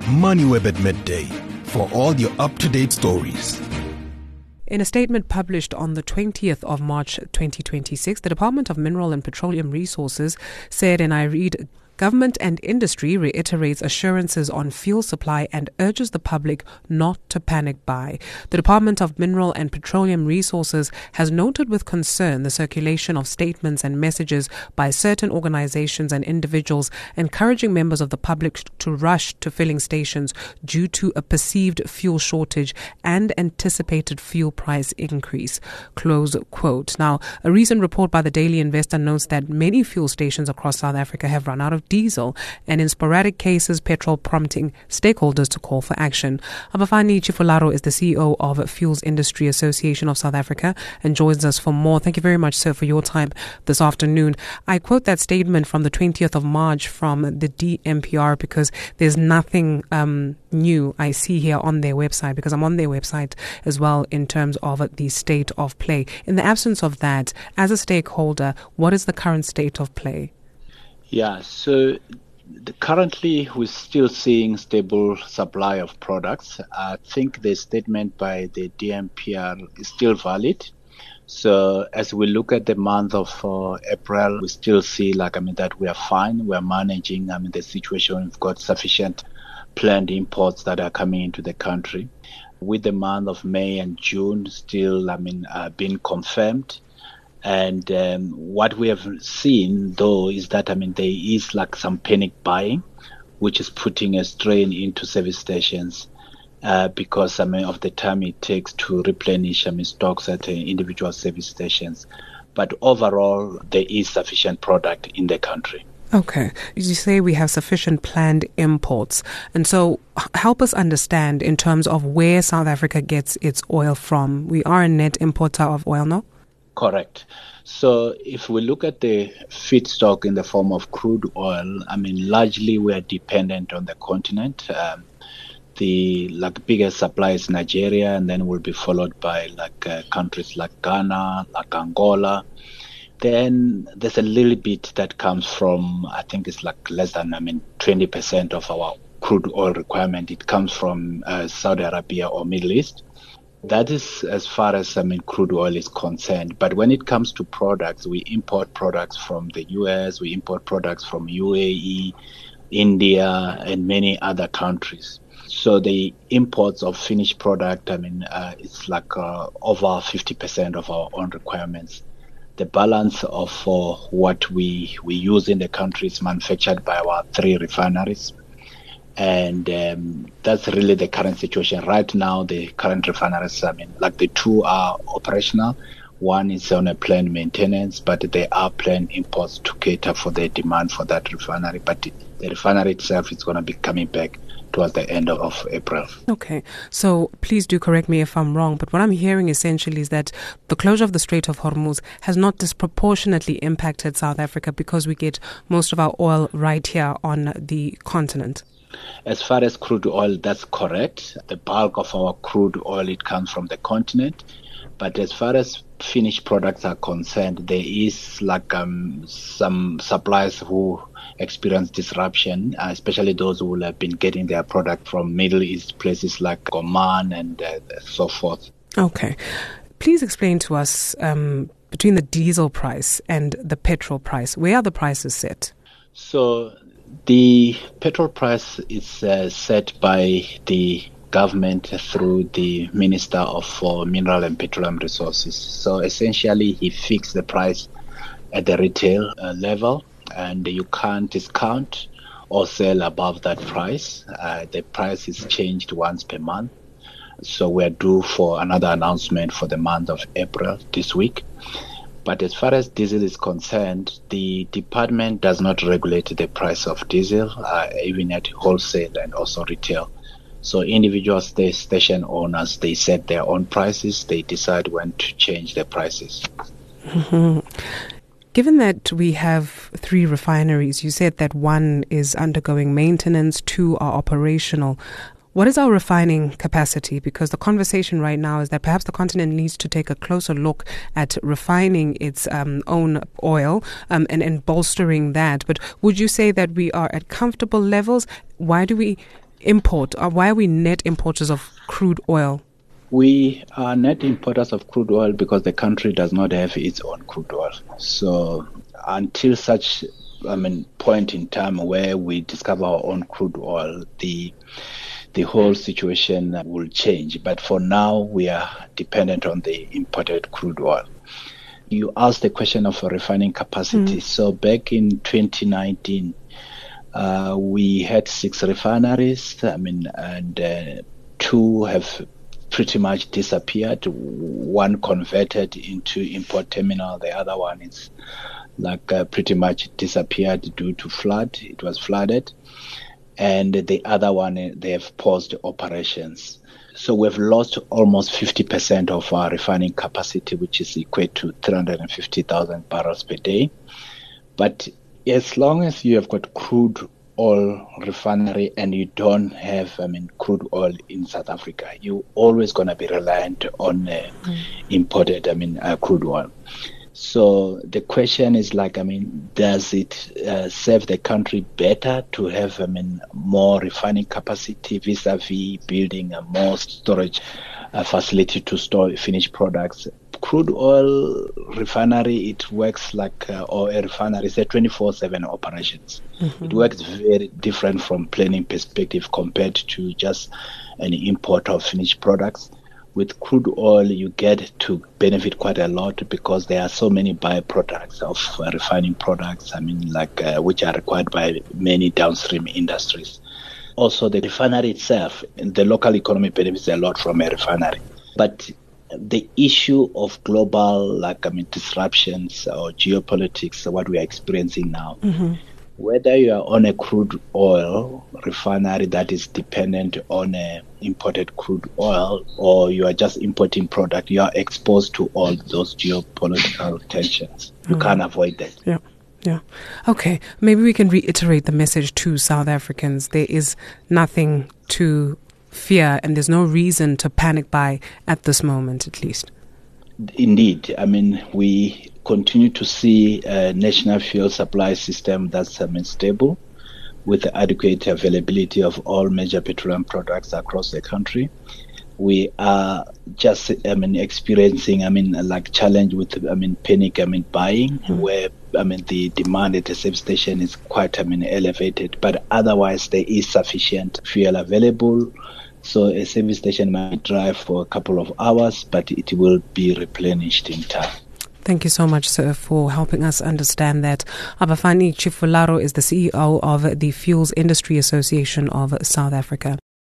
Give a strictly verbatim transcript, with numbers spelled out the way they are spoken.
MoneyWeb at midday for all your up-to-date stories. In a statement published on the twentieth of March twenty twenty-six, the Department of Mineral and Petroleum Resources said, and I read, government and industry reiterates assurances on fuel supply and urges the public not to panic buy. The Department of Mineral and Petroleum Resources has noted with concern the circulation of statements and messages by certain organizations and individuals encouraging members of the public to rush to filling stations due to a perceived fuel shortage and anticipated fuel price increase. Close quote. Now, a recent report by the Daily Investor notes that many fuel stations across South Africa have run out of diesel, and in sporadic cases, petrol, prompting stakeholders to call for action. Abafani Chifularo is the C E O of Fuels Industry Association of South Africa and joins us for more. Thank you very much, sir, for your time this afternoon. I quote that statement from the twentieth of March from the D M P R because there's nothing um, new I see here on their website, because I'm on their website as well in terms of the state of play. In the absence of that, as a stakeholder, what is the current state of play? Yeah, so the, currently we're still seeing stable supply of products. I think the statement by the D M P R is still valid. So as we look at the month of uh, April, we still see like, I mean, that we are fine. We're managing, I mean, the situation. We've got sufficient planned imports that are coming into the country. With the month of May and June still, I mean, uh, being confirmed. And um, what we have seen, though, is that, I mean, there is like some panic buying, which is putting a strain into service stations uh, because, I mean, of the time it takes to replenish, I mean, stocks at uh, individual service stations. But overall, there is sufficient product in the country. Okay. You say we have sufficient planned imports. And so help us understand in terms of where South Africa gets its oil from. We are a net importer of oil now? Correct. So if we look at the feedstock in the form of crude oil, I mean, largely we are dependent on the continent. Um, the like biggest supply is Nigeria, and then will be followed by like uh, countries like Ghana, like Angola. Then there's a little bit that comes from, I think it's like less than, I mean, twenty percent of our crude oil requirement. It comes from uh, Saudi Arabia or Middle East. That is as far as, I mean, crude oil is concerned. But when it comes to products, we import products from the U S, we import products from U A E, India, and many other countries. So the imports of finished product, I mean, uh, it's like uh, over fifty percent of our own requirements. The balance of uh, what we, we use in the country is manufactured by our three refineries. And um, that's really the current situation. Right now, the current refineries, I mean, like the two are operational. One is on a planned maintenance, but they are planned imports to cater for the demand for that refinery. But the refinery itself is going to be coming back towards the end of, of April. Okay. So please do correct me if I'm wrong, but what I'm hearing essentially is that the closure of the Strait of Hormuz has not disproportionately impacted South Africa because we get most of our oil right here on the continent. As far as crude oil, that's correct. The bulk of our crude oil, it comes from the continent. But as far as finished products are concerned, there is like um, some suppliers who experience disruption, uh, especially those who will have been getting their product from Middle East, places like Oman and uh, so forth. Okay. Please explain to us um, between the diesel price and the petrol price, where are the prices set? So the petrol price is uh, set by the government through the Minister of uh, Mineral and Petroleum Resources. So essentially, he fixed the price at the retail uh, level, and you can't discount or sell above that price. Uh, the price is changed once per month. So we're due for another announcement for the month of April this week. But as far as diesel is concerned, the department does not regulate the price of diesel, uh, even at wholesale and also retail. So individual st- station owners, they set their own prices. They decide when to change their prices. Mm-hmm. Given that we have three refineries, you said that one is undergoing maintenance, two are operational. What is our refining capacity? Because the conversation right now is that perhaps the continent needs to take a closer look at refining its um, own oil um, and, and bolstering that. But would you say that we are at comfortable levels? Why do we import? Uh, why are we net importers of crude oil? We are net importers of crude oil because the country does not have its own crude oil. So until such I mean, point in time where we discover our own crude oil, the the whole situation will change. But for now, we are dependent on the imported crude oil. You asked the question of refining capacity. Mm. So back in twenty nineteen, uh, we had six refineries. I mean, and uh, two have pretty much disappeared. One converted into import terminal. The other one is like uh, pretty much disappeared due to flood. It was flooded. And the other one, they have paused operations. So we've lost almost fifty percent of our refining capacity, which is equal to three hundred fifty thousand barrels per day. But as long as you have got crude oil refinery and you don't have, I mean, crude oil in South Africa, you're always going to be reliant on uh, mm. imported, I mean, uh, crude oil. So the question is like, I mean, does it uh, serve the country better to have, I mean, more refining capacity vis-a-vis building a more storage uh, facility to store finished products? Crude oil refinery, it works like, uh, or a refinery, it's a twenty-four seven operations. Mm-hmm. It works very different from planning perspective compared to just an import of finished products. With crude oil, you get to benefit quite a lot because there are so many byproducts of uh, refining products, I mean, like uh, which are required by many downstream industries. Also, the refinery itself, the local economy benefits a lot from a refinery. But the issue of global, like, I mean, disruptions or geopolitics, what we are experiencing now, mm-hmm. whether you are on a crude oil refinery that is dependent on a imported crude oil or you are just importing product, you are exposed to all those geopolitical tensions. You mm. can't avoid that. Yeah. Yeah. Okay. Maybe we can reiterate the message to South Africans. There is nothing to fear and there's no reason to panic buy at this moment, at least. Indeed. I mean, we continue to see a national fuel supply system that's I mean, stable with adequate availability of all major petroleum products across the country. We are just I mean, experiencing I mean, like challenge with I mean, panic I mean, buying mm-hmm. where I mean, the demand at the service station is quite I mean, elevated, but otherwise there is sufficient fuel available. So a service station might drive for a couple of hours, but it will be replenished in time. Thank you so much, sir, for helping us understand that. Abafani Chifularo is the C E O of the Fuels Industry Association of South Africa.